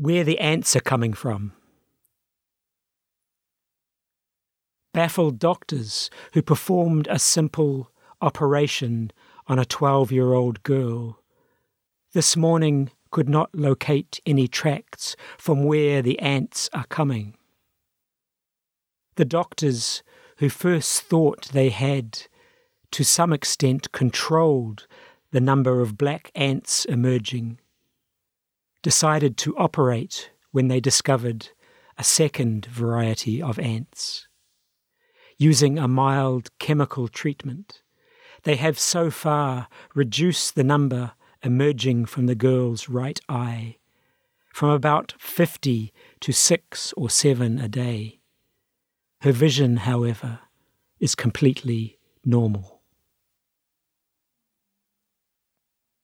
where the ants are coming from. Baffled doctors who performed a simple operation on a 12-year-old girl this morning could not locate any tracks from where the ants are coming. The doctors who first thought they had, to some extent, controlled the number of black ants emerging, decided to operate when they discovered a second variety of ants. Using a mild chemical treatment, they have so far reduced the number emerging from the girl's right eye from about 50 to 6 or 7 a day. Her vision, however, is completely normal.